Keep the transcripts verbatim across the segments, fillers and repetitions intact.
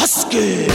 Husky!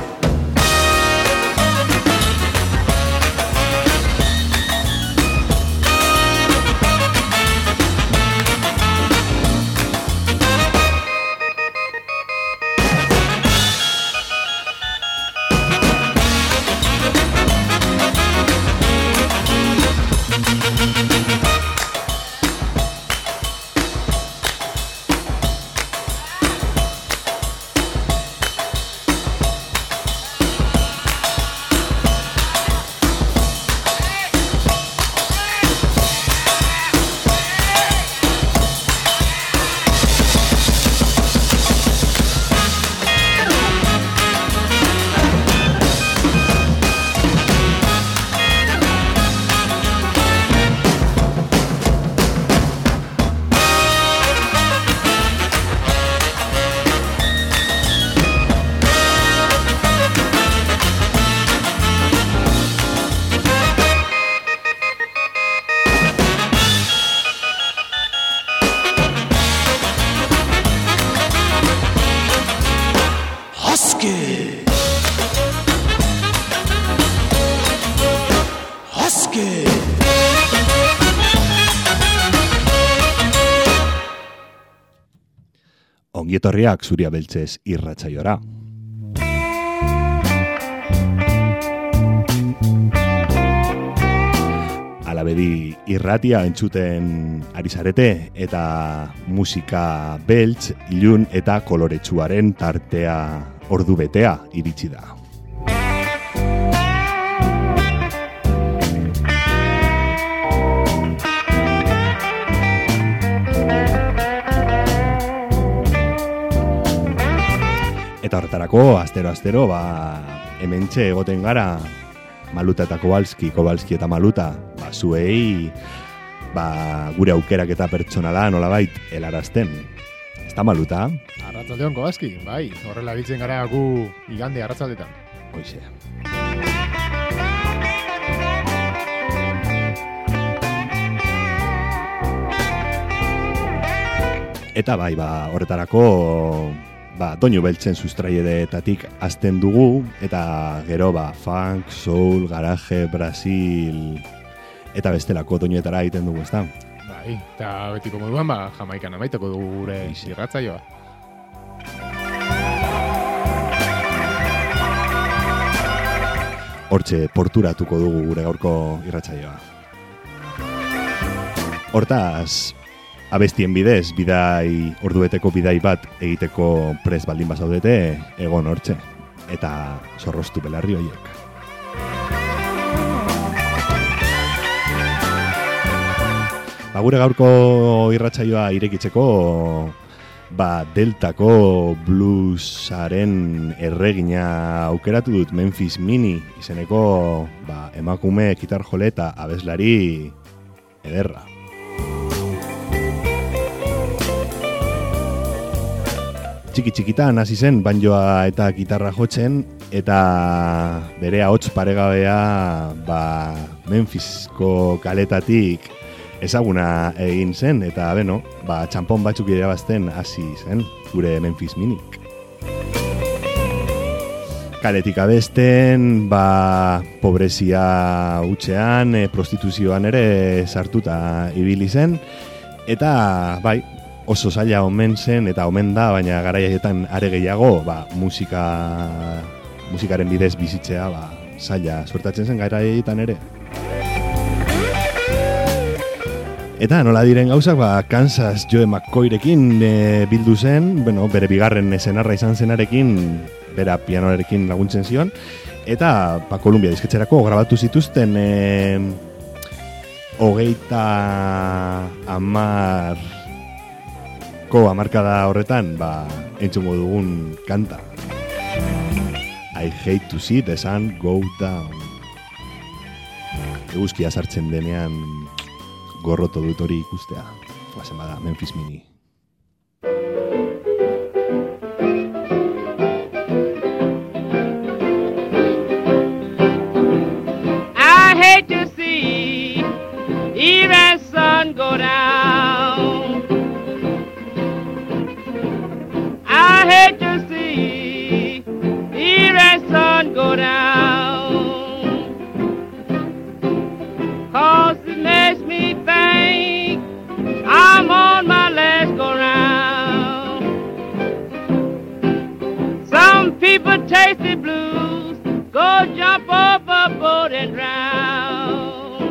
Ongietorriak Zuria Beltzez irratsaiora. Alabedi irratia entzuten ari zarete eta musika beltz, ilun eta koloretsuaren tartea ordu betea iritsi da. Eta horretarako, astero-astero, ba, hementxe egoten gara, Maluta eta Kowalski, Kowalski eta Maluta, ba, zuei, ba, gure aukerak eta pertsonala nolabait helarazten. Ez da, Maluta? Arratzaldeon, Kowalski, bai, horrela biltzen gara gu igande arratzaldetan. Hoize. Eta bai, ba, horretarako... Ba, doinu beltzen sustraiedeetatik azten dugu, eta gero, ba, funk, soul, garaje, Brasil, eta bestelako doinuetara egiten dugu, ezta? Bai, eta betiko moduan, ba, Jamaikan amaitako dugu gure irratsaioa. Hortxe, porturatuko dugu gure gaurko irratsaioa. Hortaz, abestien bidez, bidai, ordueteko bidai bat egiteko prest baldin bazaudete, egon hortxe. Eta zorroztu belarri horiek. Ba, gure gaurko irratsaioa irekitzeko, ba, Deltako bluesaren erregina aukeratu dut Memphis Mini izeneko, ba, emakume gitar jole eta abeslari ederra. Txiki-txikitan hasi zen banjoa eta gitarra jotzen, eta bere ahots paregabea, ba, Memphisko kaletatik ezaguna egin zen, eta beno, ba, txampon batzuk irabazten hasi zen gure Memphis Minik. Kaletik abesten, ba, pobrezia hutsean, e, prostituzioan ere sartuta ibili zen, eta bai, oso zaila omen zen eta omen da, baina garaietan are gehiago, ba, musika, musikaren bidez bizitzea, ba, zaila suertatzen zen garaietan ere. Eta nola diren gauzak, ba, Kansas Joe McCoyrekin e, bildu zen, bueno, bere bigarren senarra izan zenarekin, bera pianoarekin laguntzen zion, eta ba, Columbia disketxerako grabatu zituzten e, hogeita amar ko amarkada horretan, ba, entzungo dugun kanta. I hate to see the sun go down. Eguzkia sartzen denean gorroto dut hori ikustea. Guazen bada, Memphis Mini. I hate to see even sun go down. I hate to see sun go down. 'Cause it makes me think I'm on my last go round. Some people taste the blues, go jump overboard and drown.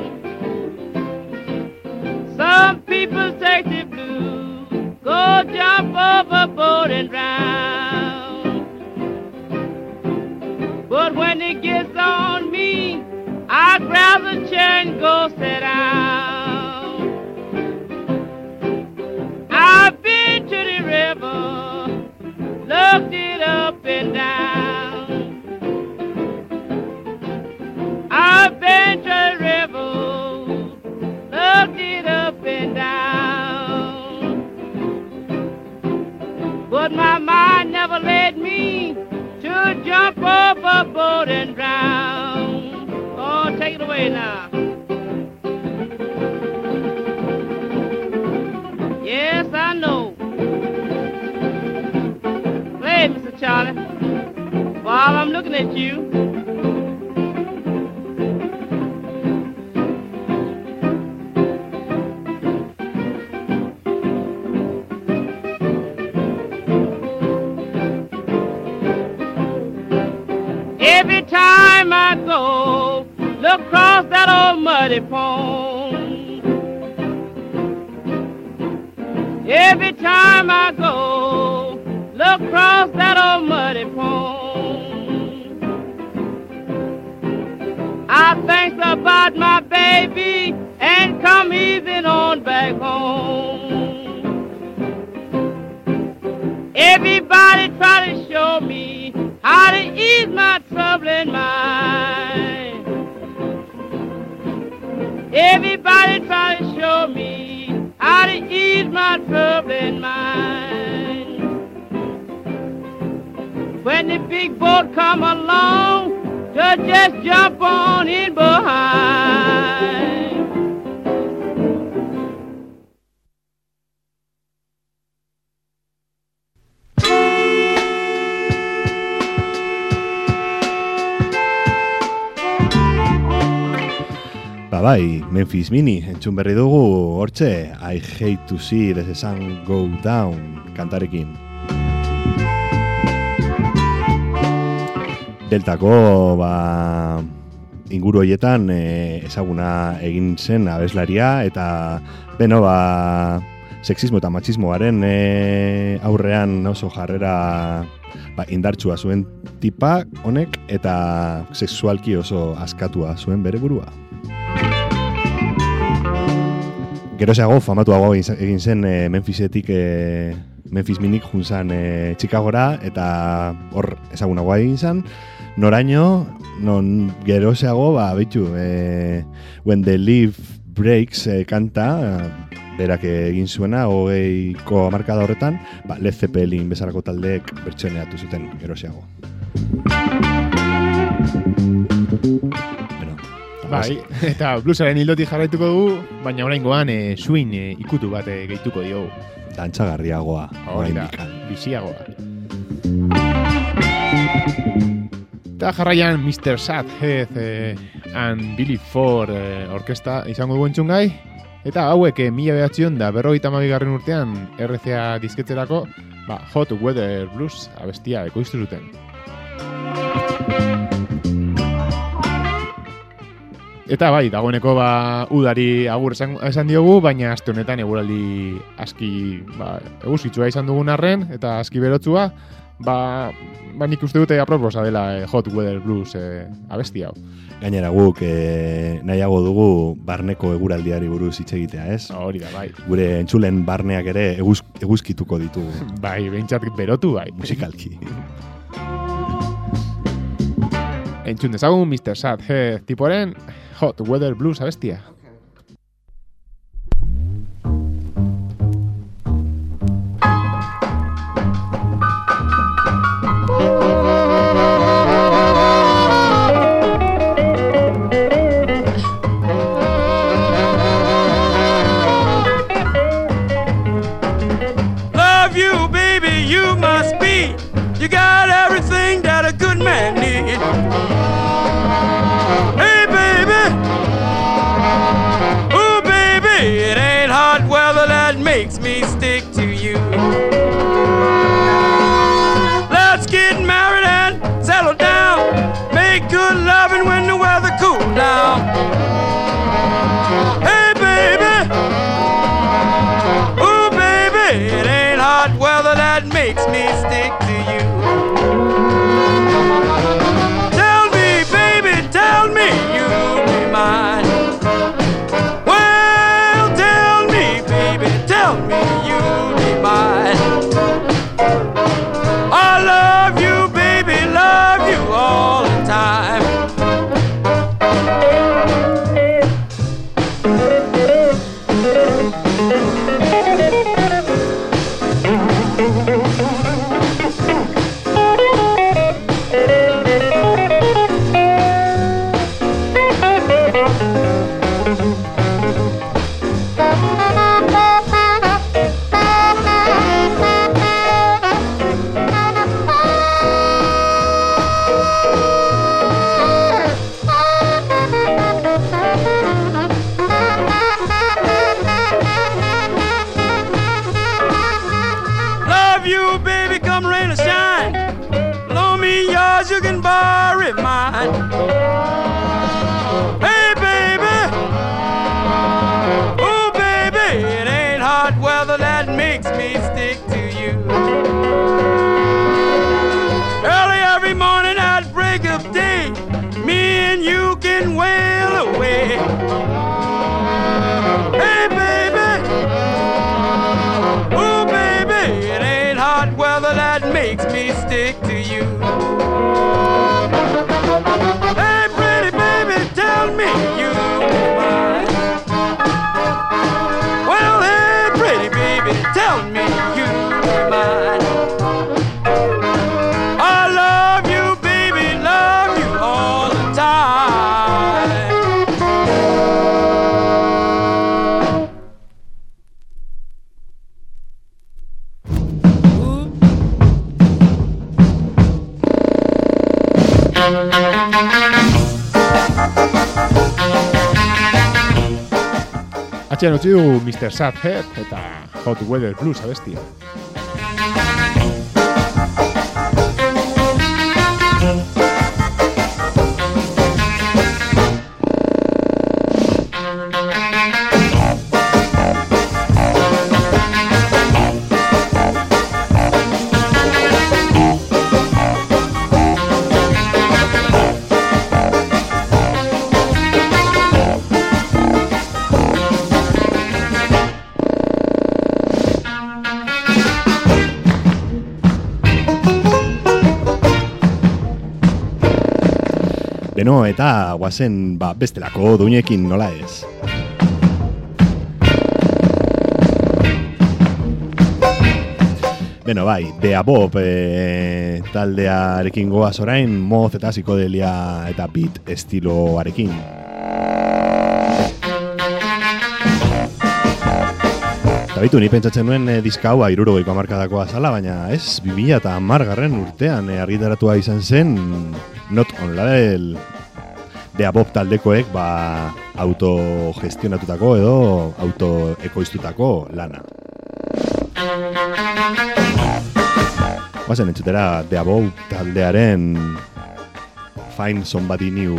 Some people take the blues, go jump overboard and drown. But when it gets on me, I grab the chair and go sit down. I've been to the river, looked it up and down. I've been to the river, looked it up and down. But my mind never led me to jump overboard and drown. Oh, take it away now. Yes, I know. Play, Mister Charlie, while I'm looking at you. Every time I go, look across that old muddy pond. Every time I go, look across that old muddy pond. I think about my baby and come easing on back home. Everybody try to show me how to ease my troubling mind. Everybody try to show me how to ease my troubling mind. When the big boat come along, to just jump on in behind. Ba bai, Memphis Mini, entzun berri dugu, hortxe, I hate to see the sun go down, kantarekin. Deltako, ba, inguru horietan e, ezaguna egin zen abeslaria, eta, beno, ba, sexismo eta machismoaren e, aurrean oso jarrera ba, indartsua zuen tipa honek, eta sexualki oso askatua zuen bere burua. Geroseago, famatuago egin zen e, Memphisetik, e, Memphis Minik junzan e, Chicagora, eta hor ezagunagoa egin zen, noraino, non geroseago, ba, behitu, e, When the Leaf Breaks e, kanta, berak egin zuena, hogeiko hamarkada horretan, ba, Led Zeppelin bezalako taldeek bertsioneatu zuten geroseago. Bai, eta bluesaren hildotik jarraituko dugu, baina oraingoan e, swing e, ikutu bat e, gehituko diogu. Dantzagarriagoa, oraindikan. Biziagoa. Eta jarraian mister Sadhead e, and Billy Ford e, orkesta izango dugu entzungai, eta hauek e, mila behatzion da berrogeita hamabigarren urtean R C A disketzerako ba, Hot Weather Blues abestia ekoiztu zuten. Eta bai, dagoeneko ba, udari agur esan, esan diogu, baina aste honetan eguraldi aski ba, eguzkitzua izan dugun arren, eta aski berotzua, ba, ba nik uste dute aproposa dela eh, Hot Weather Blues eh, abesti hau. Gainera guk eh, nahiago dugu barneko eguraldiari buruz hitz egitea, ez? Hori da, bai. Gure entzulen barneak ere eguz, eguzkituko ditugu. Bai, behintzat berotu, bai. Musikalki. Entzun dezagun mister Sadhead tiporen Hot Weather Blues abestia. Love you, baby, you must be. You got everything that a good man needs. 'cause you can borrow mine. Hey, baby. Oh, baby, it ain't hot weather that makes me stick to you. Early every morning at break of day, me and you can wail away. Hey, baby. Oh, baby, it ain't hot weather that makes me stick to you. Hey, pretty baby, tell me you mine. Well, hey, pretty baby, tell me you mine. I love you, baby, love you all the time. Atxean utzi du mister Sadhead eta Hot Weather Blues abestia. Beno, eta guazen ba, bestelako duinekin nola ez. Beno, bai, Dea Bob e, taldearekin goaz orain, moz eta psikodelia eta beat estiloarekin. Eta bitu, ni pentsatzen nuen e, diska hau hirurogeiko hamarkadakoa zala, baina ez, bi mila eta hamargarren urtean e, argitaratua izan zen Not On Label Dea Bob taldekoek ba, autogestionatutako edo autoekoiztutako lana. Guazen entzutera Dea Bob taldearen Find Somebody New,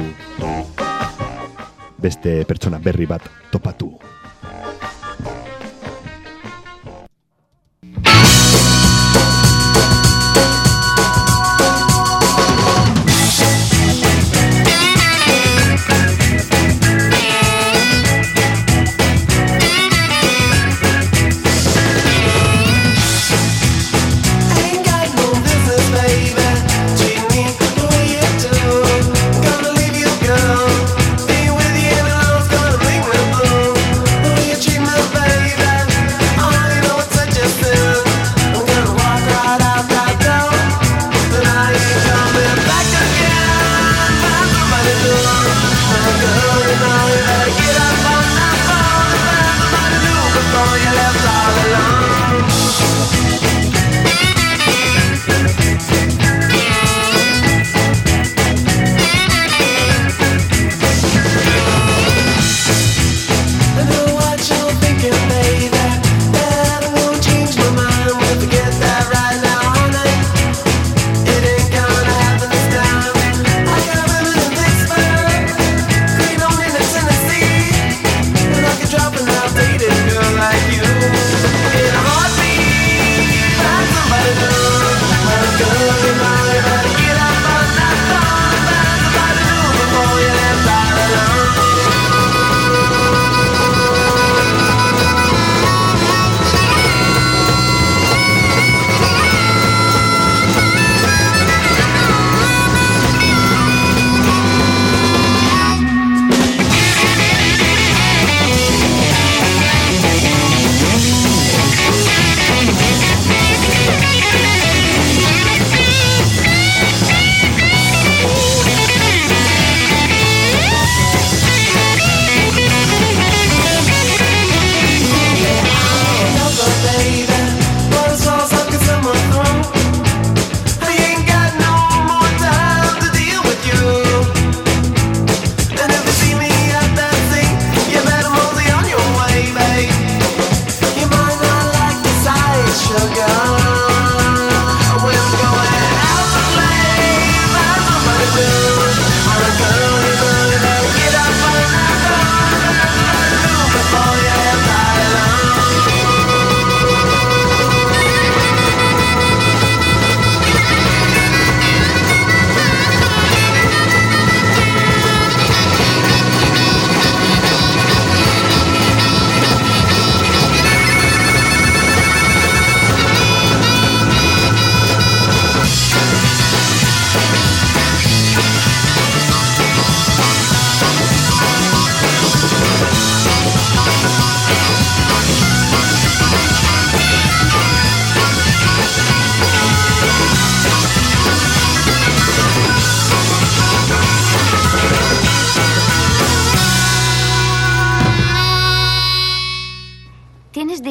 beste pertsona berri bat topatu. Gonna leave you, girl. Be with you and all's gonna make me blue.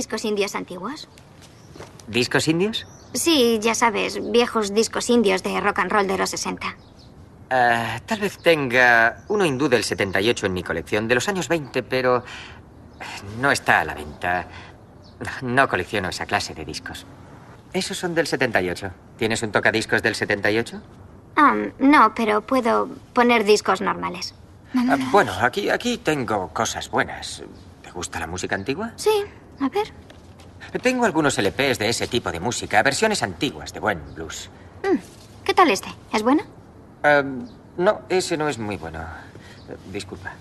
discos indios antiguos? ¿Discos indios? Sí, ya sabes, viejos discos indios de rock and roll de los sesenta. Uh, tal vez tenga uno hindú del setenta y ocho en mi colección, de los años veinte, pero no está a la venta. No colecciono esa clase de discos. Esos son del setenta y ocho. ¿Tienes un tocadiscos del setenta y ocho? Um, no, pero puedo poner discos normales. Uh, bueno, aquí, aquí tengo cosas buenas. ¿Te gusta la música antigua? Sí, a ver. Tengo algunos L Pes de ese tipo de música, versiones antiguas de buen blues. Mm, ¿qué tal este? ¿Es bueno? Uh, no, ese no es muy bueno. Uh, disculpa.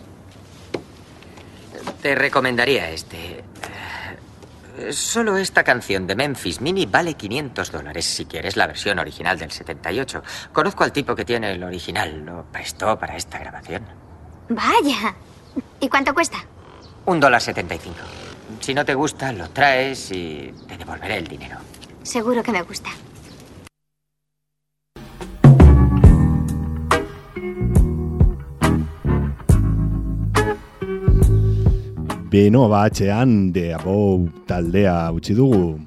Te recomendaría este. Uh, solo esta canción de Memphis Mini vale quinientos dólares si quieres la versión original del setenta y ocho. Conozco al tipo que tiene el original. Lo prestó para esta grabación. Vaya. ¿Y cuánto cuesta? Un dólar setenta y cinco. Si no te gusta, lo traes y te devolveré el dinero. Seguro que me gusta. Beno, ba, atxean, de abou taldea utzi dugu.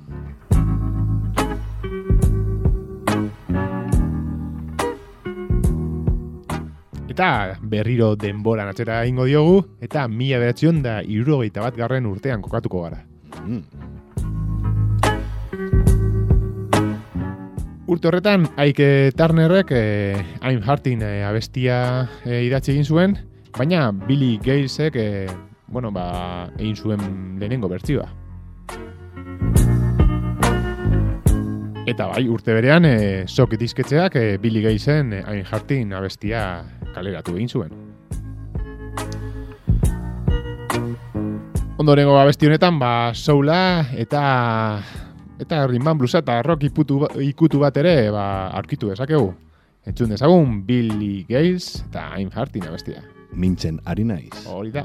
Eta berriro denboran atzera egingo diogu, eta mila bederatziehun da hirurogeita bat garren urtean kokatuko gara. Mm. Urte horretan, Ike Turnerrek eh, I'm Hurting eh, abestia eh, idatzi egin zuen, baina Billy Galesek eh, bueno, ba, egin zuen lehenengo bertsioa. Eta bai, urte berean, eh, sok disketxeak eh, Billy Galesen eh, I'm Hurting abestia kaleratu egin zuen. Ondorengo abesti honetan, ba, soula eta eta rimban bluesa eta rock ikutu, ikutu bat ere ba, aurkitu dezakegu. Entzun dezagun Billy Gales eta I'm Hurting abestia. Mintzen ari naiz. Hori da.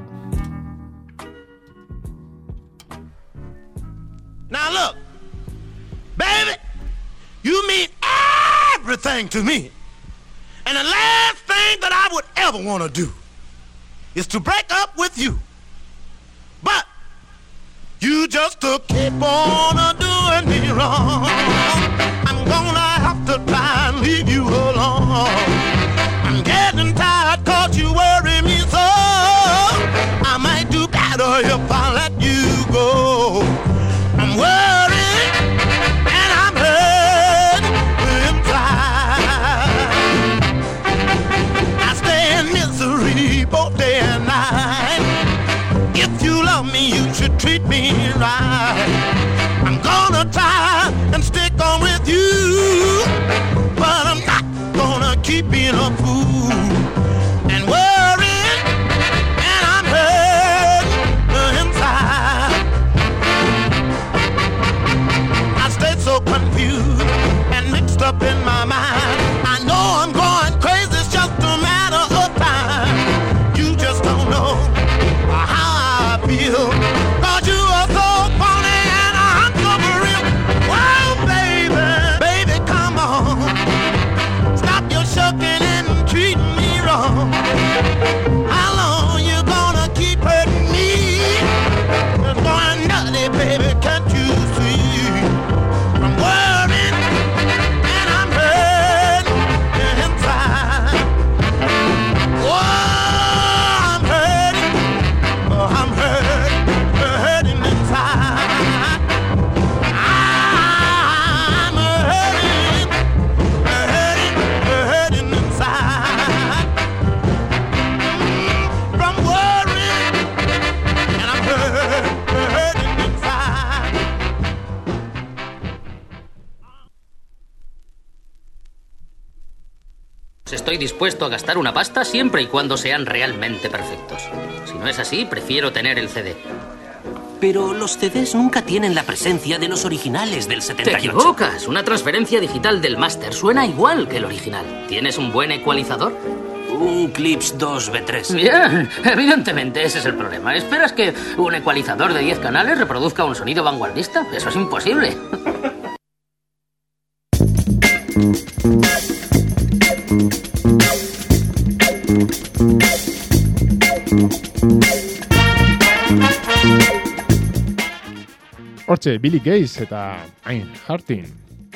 Now look, baby, you mean everything to me. And the last thing that I would ever want to do is to break up with you. But you just to keep on uh, doing me wrong. I'm gonna have to try and leave you alone. I'm getting tired 'cause you worry me so. I might do better if I let you go. I'm worried and I'm hurt inside. I stay in misery both day and night. If you love me, you should treat me right. I'm gonna try and stick on with you, but I'm not gonna keep being a fool and worried, and I'm hurt inside. I stay so confused and mixed up in my mind. I know I'm going crazy, it's just a matter of time. You just don't know how I feel, 'cause you are so funny and I'm so for real. Whoa, baby, baby, come on. Stop your shucking and treating me wrong. How long you gonna keep hurting me? It's going nutty, baby, can't you see? I'm worried and I'm hurt inside. Whoa, I'm hurting, oh, I'm hurt, hurting inside. I'm hurting, hurting, hurting inside. From worrying and I'm hurt, hurting inside. Estoy dispuesto a gastar una pasta siempre y cuando sean realmente perfectos. Si no es así, prefiero tener el C D. Pero los C Ds nunca tienen la presencia de los originales del Te setenta y ocho. equivocas. Una transferencia digital del máster suena igual que el original. ¿Tienes un buen ecualizador? Un Clips dos B tres. Bien, evidentemente ese es el problema. ¿Esperas que un ecualizador de diez canales reproduzca un sonido vanguardista? Eso es imposible. Hortxe, Billy Gates eta I'm Hurting.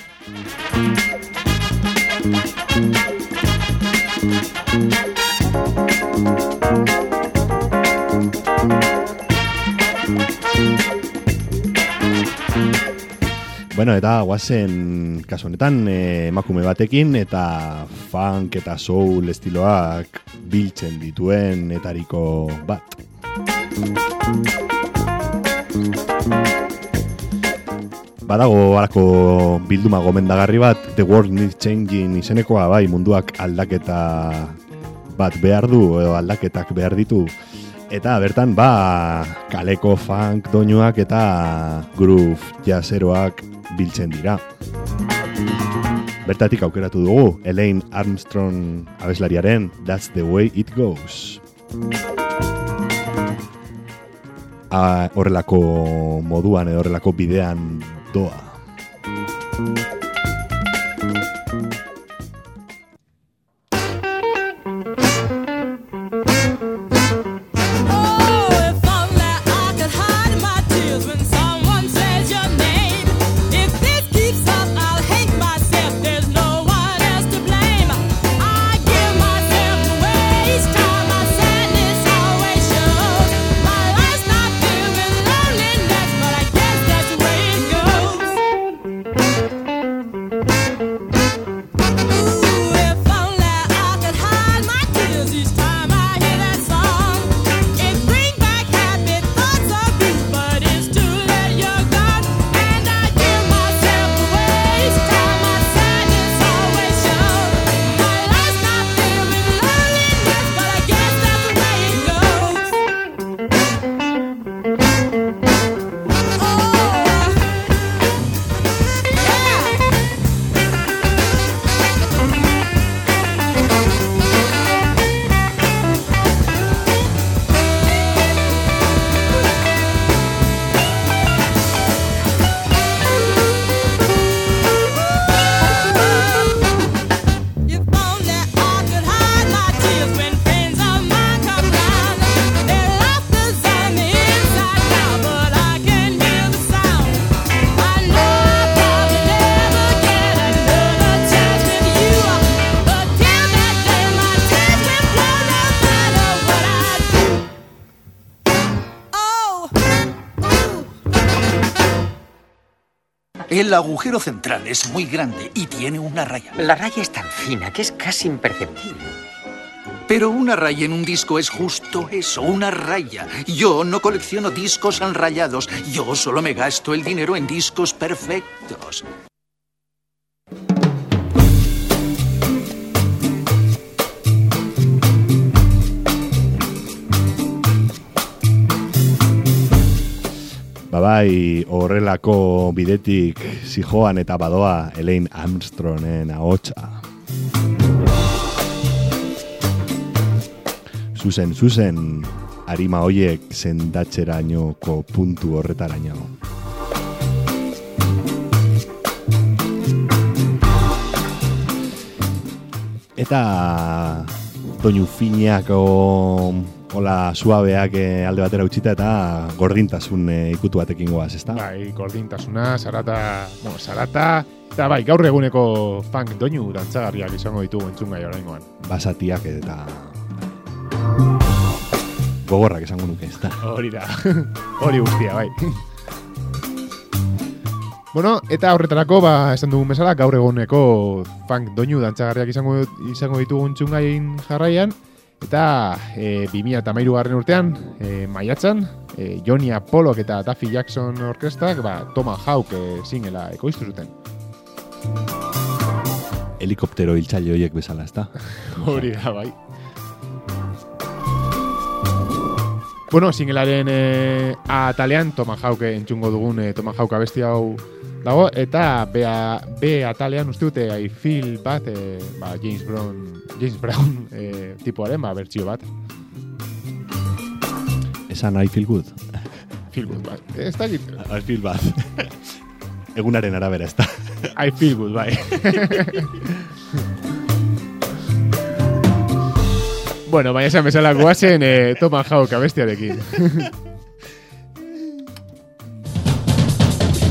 Bueno, eta guazen kasu honetan eh, emakume batekin eta funk eta soul estiloak biltzen dituen etariko bat. Badago harako bilduma gomendagarri bat, The World Needs Changing izenekoa, bai, munduak aldaketa bat behar du, edo aldaketak behar ditu. Eta bertan, ba, kaleko funk doinuak eta groove jazzeroak biltzen dira. Bertatik aukeratu dugu, Elaine Armstrong abeslariaren That's the Way It Goes. A, horrelako moduan edo horrelako bidean doa. El agujero central es muy grande y tiene una raya. La raya es tan fina que es casi imperceptible. Pero una raya en un disco es justo eso, una raya. Yo no colecciono discos enrayados. Yo solo me gasto el dinero en discos perfectos. Babai, horrelako bidetik zijoan eta badoa Elaine Armstrongen ahotsa. Zuzen, zuzen, arima hoiek sendatzerainoko puntu horretaraino. Eta doinu fineako hola suabeak eh, alde batera utzita eta gordintasun eh, ikutu batekin goaz, ezta? Bai, gordintasuna, sarata, bueno, sarata, eta bai, gaur eguneko funk doinu dantzagarriak izango ditugu entzungai oraingoan. Basatiak eta gogorrak esango nuke, ezta? Hori da, hori guztia, bai. Bueno, eta horretarako, ba, esan dugun bezala, gaur eguneko funk doinu dantzagarriak izango, izango ditugu entzungain jarraian. Eta e, bi mila hamairu garren urtean, e, maiatzan, e, Johnny Apollo eta Daffy Jackson orkestak, ba, Tomahawk e, singela ekoiztu zuten. Helikoptero hiltzaile horiek bezala, ezta? Hori da, bai. Bueno, singelaren e, atalean, Tomahawk entzungo dugun e, Tomahawk abesti hau dago, eta B, B atalean uste dute I Feel bat, e, ba, James Brown, James Brown e, tipoaren, ba, bertsio bat. Esan I Feel Good. Feel Good, bai. Ez da egit. I Feel Bad. Egunaren arabera, ez da. I Feel Good, bai. Bueno, baina esan bezala guazen e, Tomahawk abestiarekin.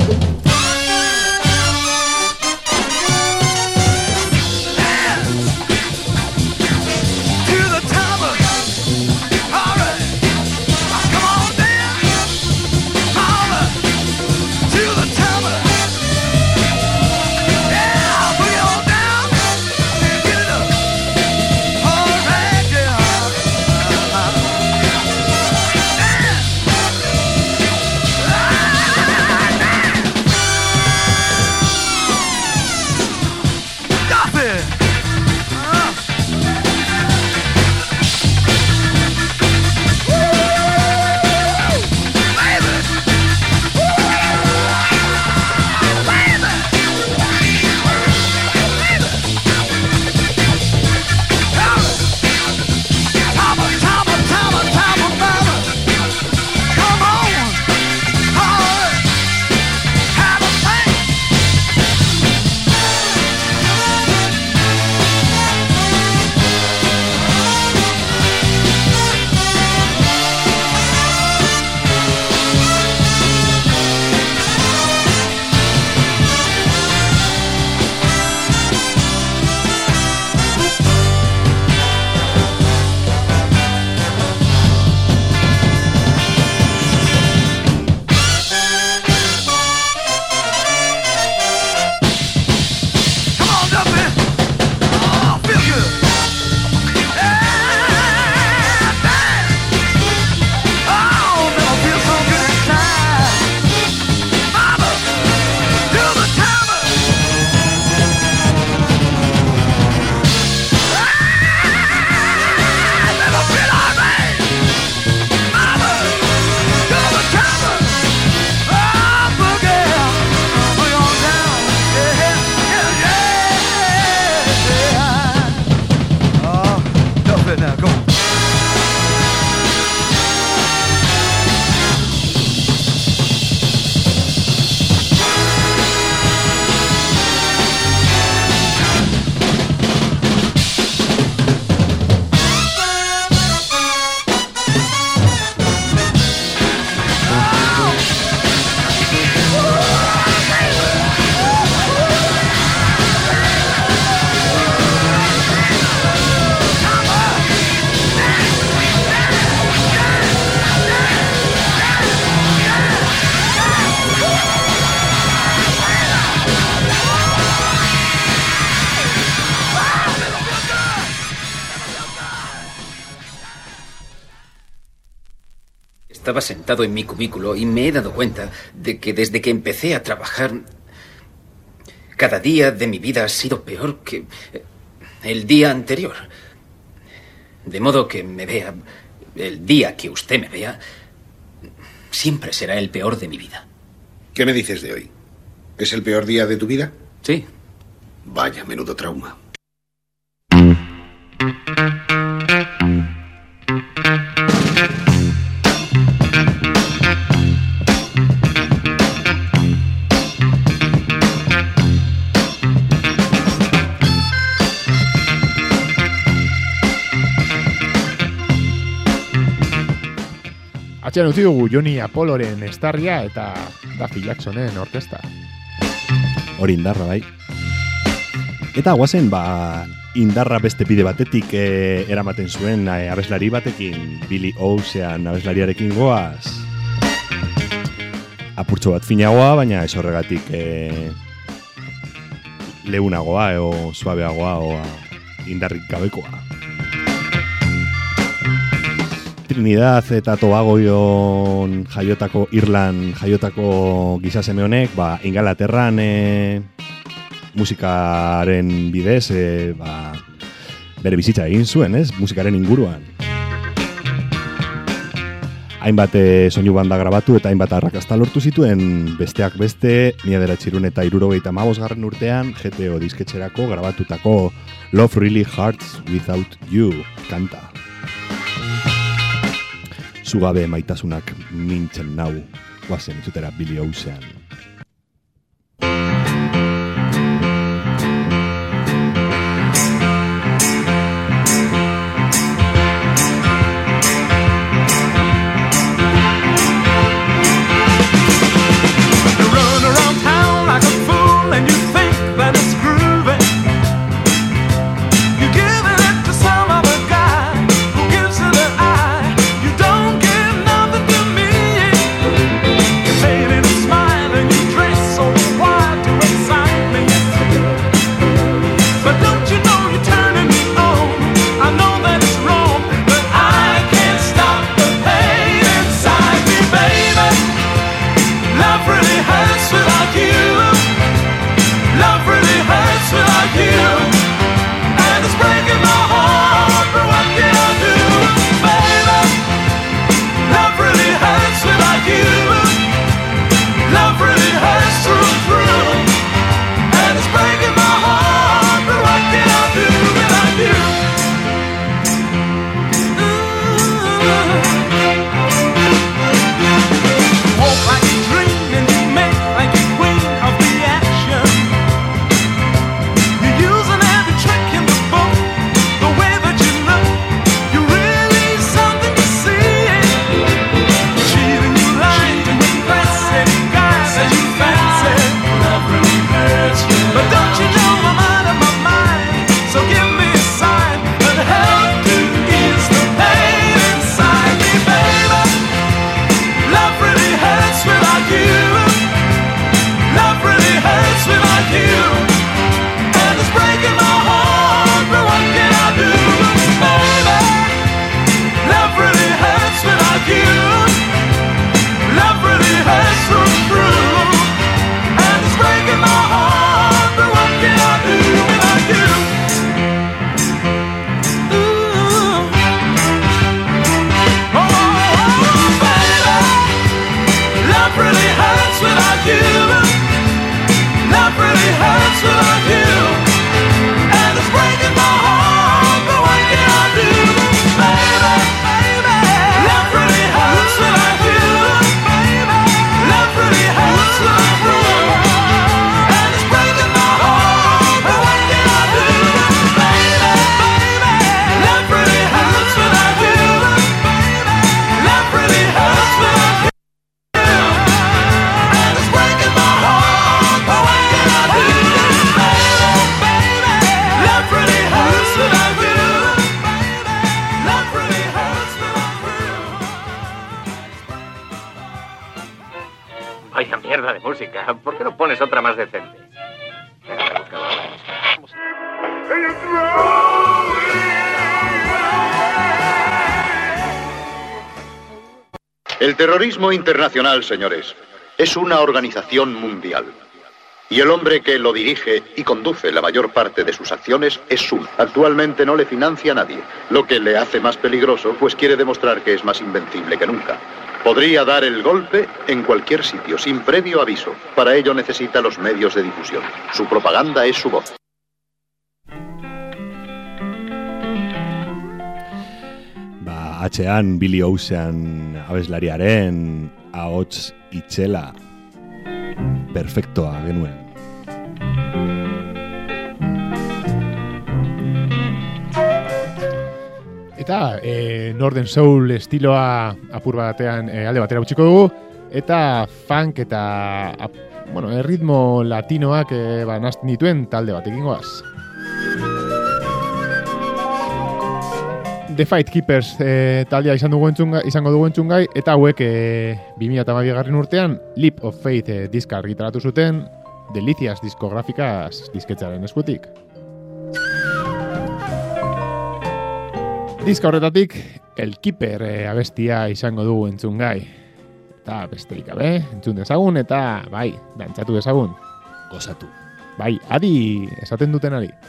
Estaba sentado en mi cubículo y me he dado cuenta de que desde que empecé a trabajar, cada día de mi vida ha sido peor que el día anterior. De modo que me vea, el día que usted me vea, siempre será el peor de mi vida. ¿Qué me dices de hoy? ¿Es el peor día de tu vida? Sí. Vaya, menudo trauma. Atxean utzi dugu Johnny Apolloren estarria eta Duffy Jacksonen orkesta. Hori indarra, bai. Eta guazen, ba, indarra beste bide batetik e, eramaten zuen e, abeslari batekin, Billy Ocean abeslariarekin goaz. Apurtxo bat finagoa, baina ez horregatik e, leunagoa o suabeagoa o indarrik gabekoa. Trinidad eta Tobagoion jaiotako, Irland jaiotako gizaseme honek, ba, Ingalaterran e, musikaren bidez e, ba, bere bizitza egin zuen, ez? Musikaren inguruan. Hainbat e, soinu banda grabatu eta hainbat arrakasta lortu zituen, besteak beste, mila bederatziehun eta hirurogeita hamabosgarren urtean, G T O disketxerako grabatutako Love Really Hurts Without You kanta. Zugabe maitasunak mintzen nau, guazen itzutera Billy Ocean. Vaya mierda de música. ¿Por qué no pones otra más decente? Venga, a buscar otra. El terrorismo internacional, señores, es una organización mundial. Y el hombre que lo dirige y conduce la mayor parte de sus acciones es uno. Actualmente no le financia a nadie, lo que le hace más peligroso, pues quiere demostrar que es más invencible que nunca. Podría dar el golpe en cualquier sitio, sin previo aviso. Para ello necesita los medios de difusión. Su propaganda es su voz. Ba, atxean Billy Ocean abeslariaren ahots itzela perfektoa genuen. Eta e, Northern Soul estiloa apur batean e, alde batera utziko dugu, eta funk eta ap, bueno, erritmo latinoak e, ba, nazten dituen talde batekin goaz. The Fight Keepers e, taldea izan dugu entzungai, izango dugu entzungai, eta hauek e, bi mila hamabigarren urtean Leap of Faith e, diska argitaratu zuten Delicias diskografikaz disketzaren eskutik. Diska horretatik El Keeper e, abestia izango dugu entzungai. Eta besterik gabe, entzun dezagun eta bai, dantzatu dezagun. Gozatu. Bai, adi, esaten duten ari.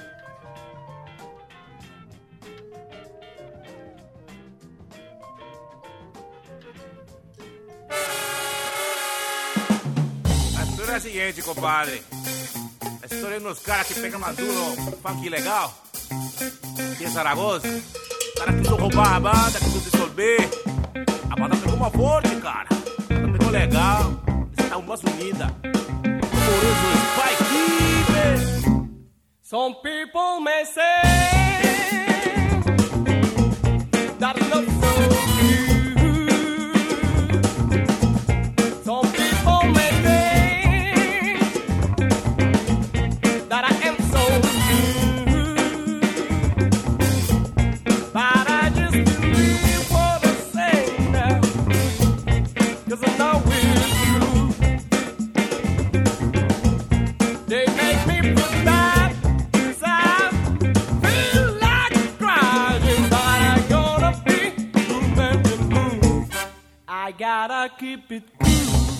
Siguiente, compadre. La historia de unos caras que pegan más duro, funk ilegal. Y en Zaragoza, cara que quiso roubar a banda, quiso disolver. A banda pegou uma forte, cara. A banda pegou legal. Está uma unida. Por isso, Spike Keeper. Some people may say that love so good. Some people may say that I am so good, but I just believe what I say now, 'cause I know it's true. They make me feel bad, 'cause I feel like crying, but I'm gonna be moving to move. I gotta keep it cool.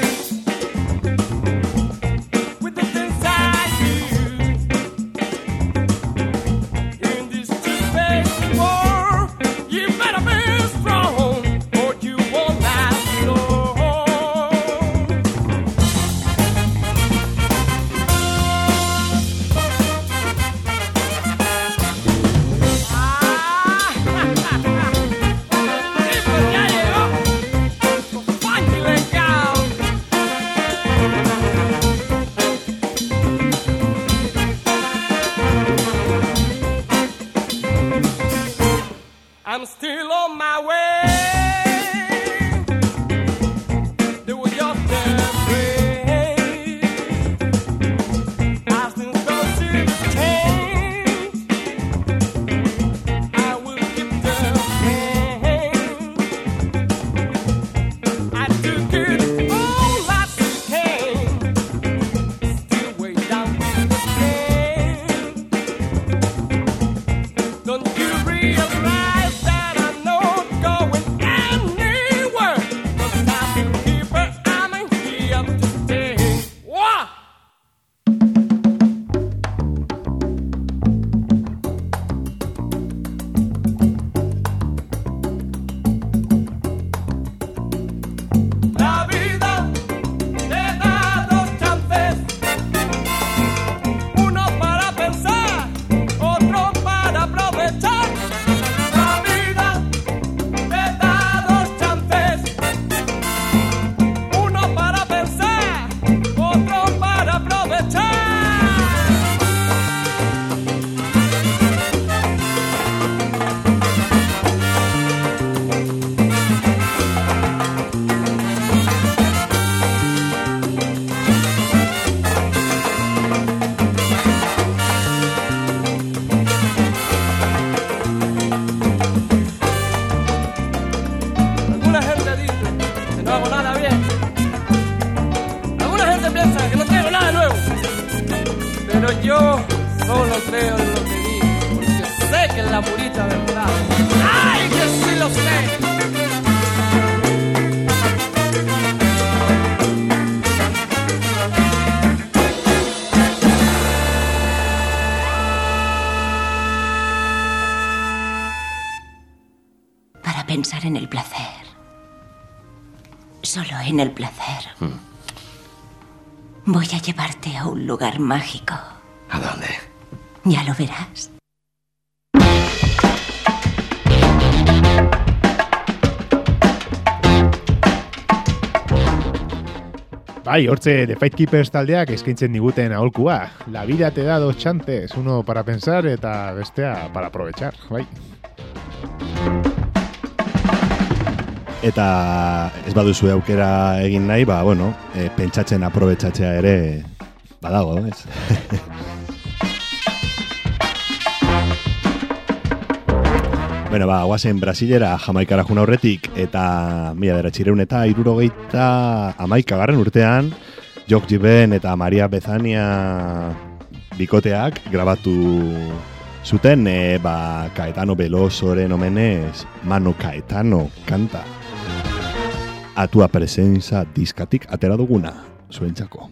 I'm still on my way. Do your damn way. I've been so change. I will keep the pain. I took it all as it came. Still way down to the pain. Don't you realize? Pero yo solo creo en lo que digo, porque sé que es la purita verdad. ¡Ay, que sí lo sé! pensar en el placer. Solo en el placer. Hmm. Voy a llevarte a un lugar mágico. ¿A dónde? Ya lo verás. Bai, hortze The Fight Keepers taldeak eskaintzen diguten aholkua. La vida te da dos chances, uno para pensar eta bestea para aprovechar, bai. Eta ez baduzu aukera egin nahi, ba, bueno, e, pentsatzen aprobetxatzea ere badago, ez? Bueno, ba, guazen Brasilera Jamaikara jun aurretik eta mila bederatziehun eta hirurogeita hamaikagarren urtean Jock Given eta Maria Bethania bikoteak grabatu zuten e, ba, Caetano Velosoren omenez Mano Caetano kanta. A tua presenza diskatik atera duguna, zuentzako.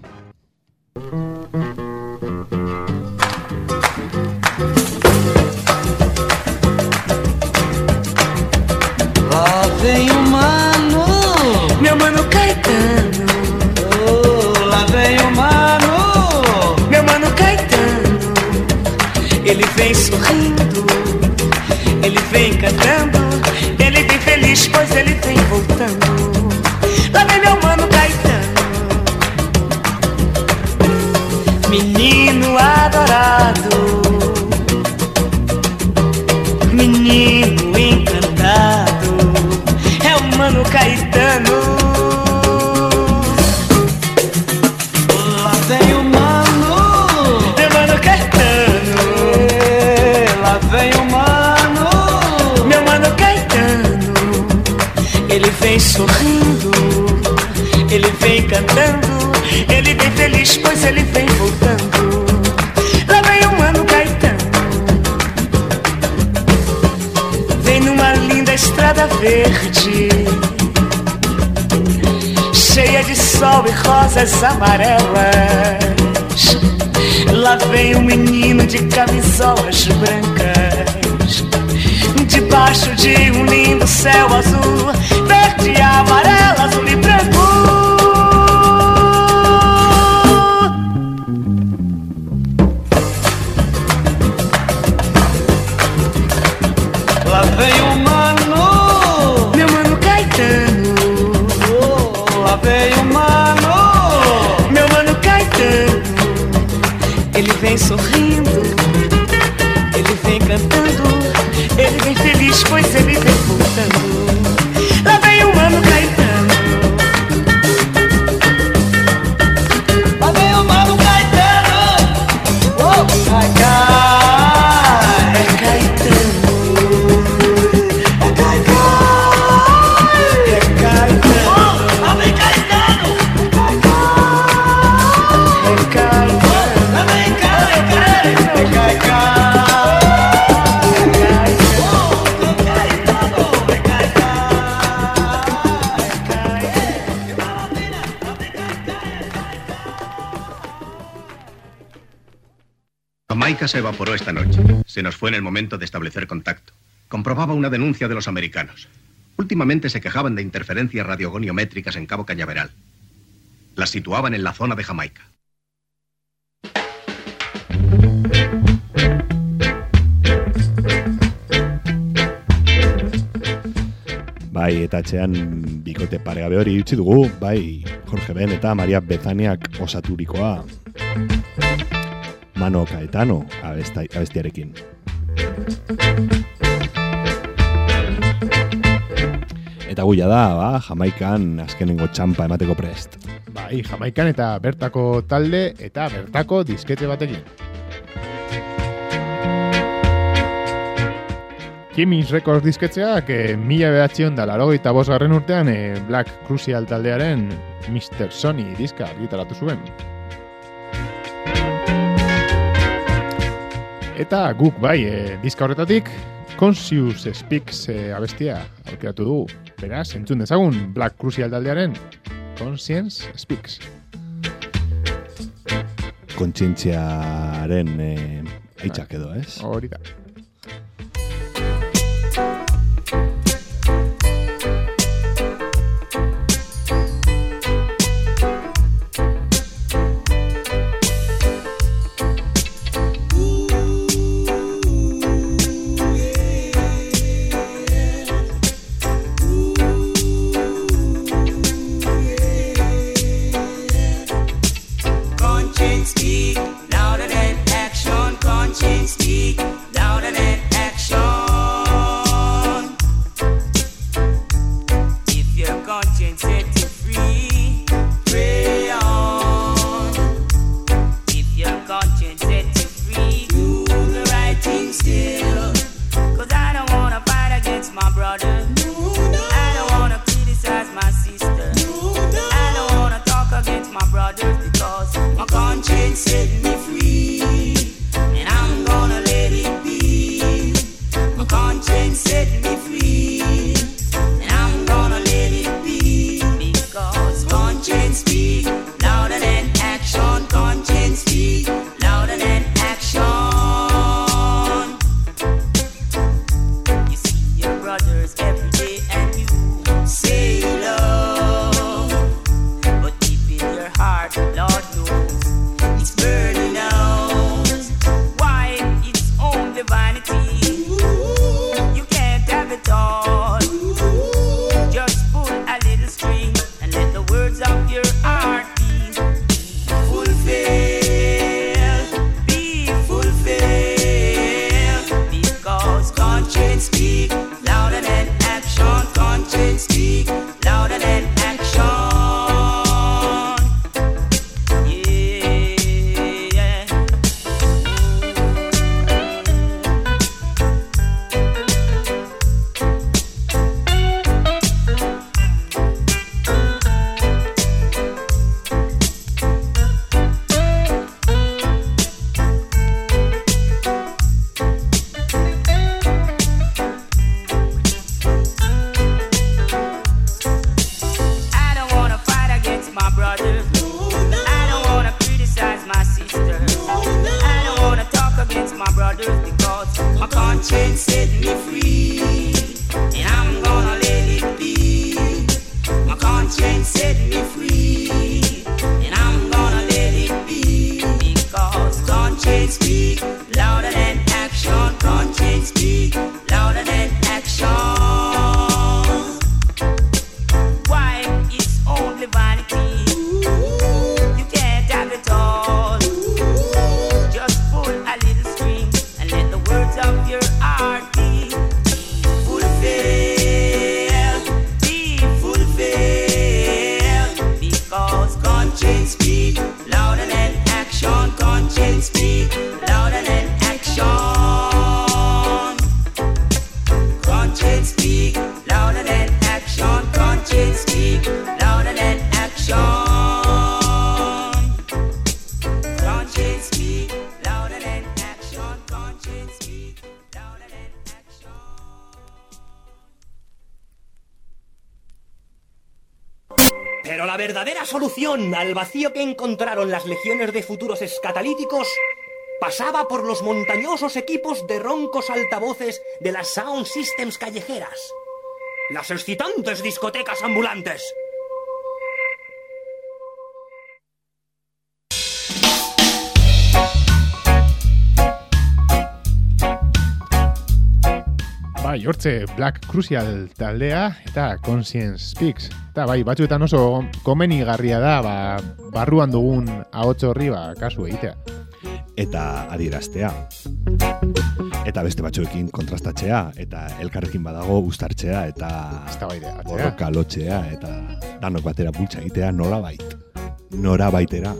Lá vem o mano, meu mano Caetano. Oh, lá vem o mano, meu mano Caetano. Ele vem sorrindo, ele vem cantando, ele vem feliz, pois ele vem voltando. Lá vem meu mano Caetano, menino adorado, menino encantado, é o mano Caetano. Lá vem o mano, meu mano Caetano. Lá vem o mano, meu mano Caetano. Ele vem sorrindo, ele vem cantando, ele vem feliz, pois ele vem voltando. Lá vem o mano Caetano, vem numa linda estrada verde, cheia de sol e rosas amarelas. Lá vem um menino de camisolas brancas, debaixo de um lindo céu azul, verde e amarelo, azul e branco. Lá vem o mano, meu mano Caetano. Oh, lá vem o mano, meu mano Caetano. Ele vem sorrindo, ele vem cantando, ele vem feliz, pois ele vem voltando. Lá vem o mano Caetano. Lá vem o mano Caetano. Oh, cai, cai, é Caetano. Jamaica se evaporó esta noche. Se nos fue en el momento de establecer contacto. Comprobaba una denuncia de los americanos. Últimamente se quejaban de interferencias radiogoniométricas en Cabo Cañaveral. Las situaban en la zona de Jamaica. Bai, eta atxean bikote paregabe hori utzi dugu, bai, Jorge Ben eta Maria Bethaniak osaturikoa. Mano Caetano abestiarekin. Eta guia da, ba, Jamaikan azkenengo txampa emateko prest. Bai, Jamaikan eta bertako talde eta bertako diskete batekin. Jimmy's Records disketzeak eh, mila behatzion da larogeita bosgarren urtean eh, Black Crucial taldearen mister Sony diska argitaratu zuen. Eta guk bai, eh, diska horretatik Conscious Speaks eh, abestia aukeratu dugu. Beraz, entzun dezagun Black Crucial taldearen Conscience Speaks. Kontzientziaren eh, aitzak edo, ez? Hori da. conscience set me free, and I'm gonna let it be, because conscience speak louder than action. Conscience speak louder than action. You see your brothers every day and you say love, but deep in your heart, Lord knows it's burning out. Why? It's only vanity. You can't have it all. Just pull a little string and let the words of your heart be fulfilled, be fulfilled, because conscience speak louder than action. Conscience speak louder than action. Yeah. I don't wanna fight against my brothers. I don't wanna criticize my sisters. I don't wanna talk against my brothers, because my conscience set me free, and I'm gonna let it be. My conscience set me free, and I'm gonna let it be, because conscience speak louder than action. Conscience speak louder than action. Why? It's only vanity. You can't have it all. Just pull a little string and let the words of your heart be fulfilled, be fulfilled, because conscience speak louder than action. Conscience speak louder than action. Conscience speak louder than action. Conscience speak louder than action. Conscience speak louder than action. Conscience speak louder than action. Pero la verdadera solución al vacío que encontraron las legiones de futuros escatalíticos pasaba por los montañosos equipos de roncos altavoces de las sound systems callejeras. Las excitantes discotecas ambulantes. Bai, hortze Black Crucial taldea eta Conscience Speaks. Eta bai, batzuetan oso komenigarria da, ba, barruan dugun ahots horri ba, kasu egitea. Eta adieraztea. Eta beste batzuekin kontrastatzea, eta elkarrekin badago uztartzea, eta borroka lotzea, eta danok batera bultza egitea norabait. Norabaitera.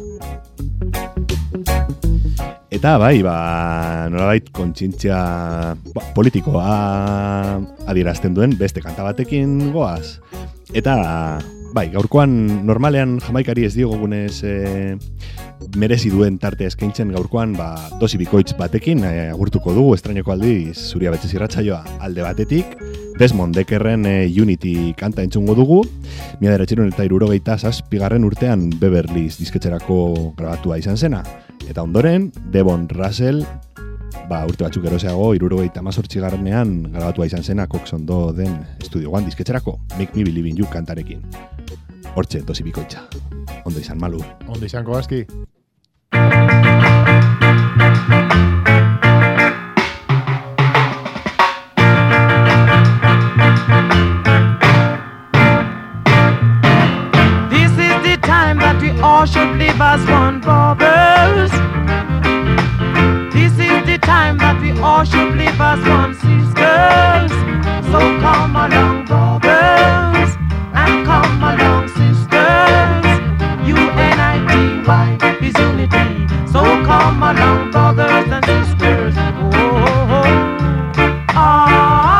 Eta bai, ba, norabait kontzientzia ba, politikoa adierazten duen beste kanta batekin goaz. Eta bai, gaurkoan normalean Jamaikari ez diogunez e, merezi duen tarte eskaintzen gaurkoan ba, dosi bikoitz batekin e, agurtuko dugu estrainoko aldiz Zuria Betxez irratsaioa alde batetik. Desmond Deckerren e, Unity kanta entzungo dugu. Mila bederatziehun eta hirurogeita zazpigarren urtean Beverly's disketxerako grabatua izan zena. Eta ondoren, Devon Russell, ba, urte batzuk eroseago, hirurogeita hamazortzigarrenean grabatua izan zena Cox Ondo den estudioan disketxerako, Make Me Believe in You kantarekin. Hortxe, dosi bikoitza. Ondo izan, Malu. Ondo izan, Kobaski. This is the time that we all should live as one, brothers. This is the time that we all should live as one, sisters. So come along, brothers, and come along, sisters. U N I T Y is unity. So come along, brothers and sisters. Oh, oh, oh. Ah.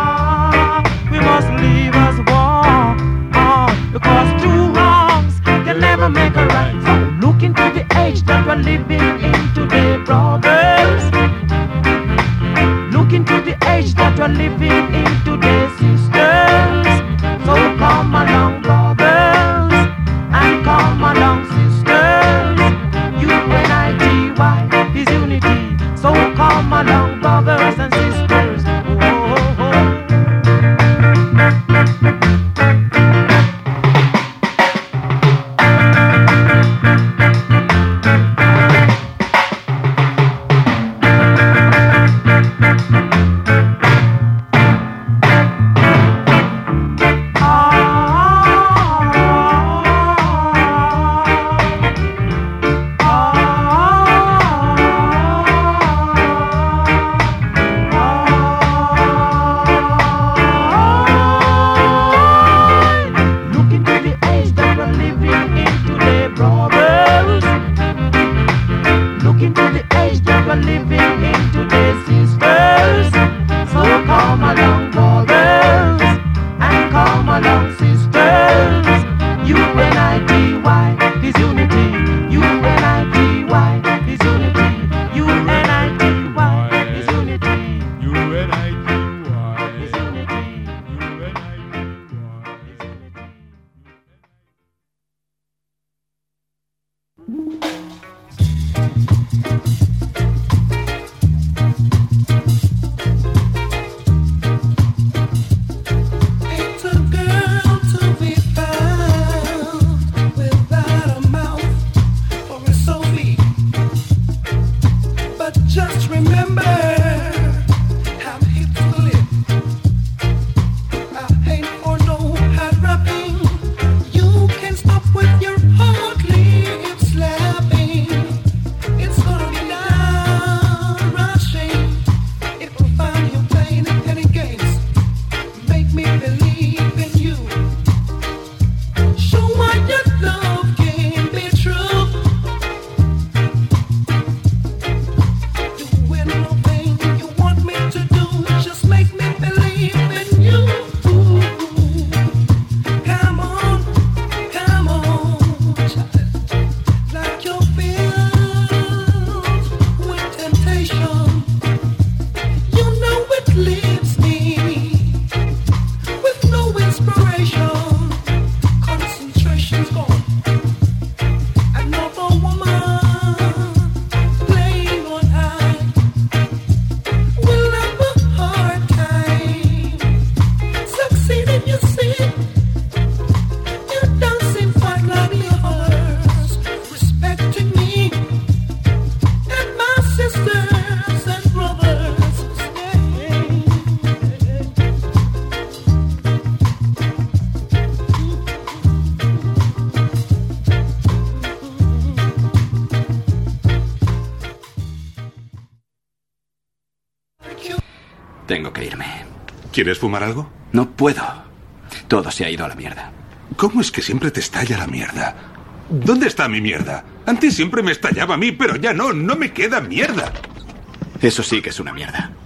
Because two wrongs can living in today, brothers. Look into the age that we're living in today, sisters. So come along, brothers, and come along, sisters. U N I T Y is unity. So come along, brothers and sisters. Oh, oh, oh. Tengo que irme. ¿Quieres fumar algo? No puedo. Todo se ha ido a la mierda. ¿Cómo es que siempre te estalla la mierda? ¿Dónde está mi mierda? Antes siempre me estallaba a mí, pero ya no, no me queda mierda. Eso sí que es una mierda.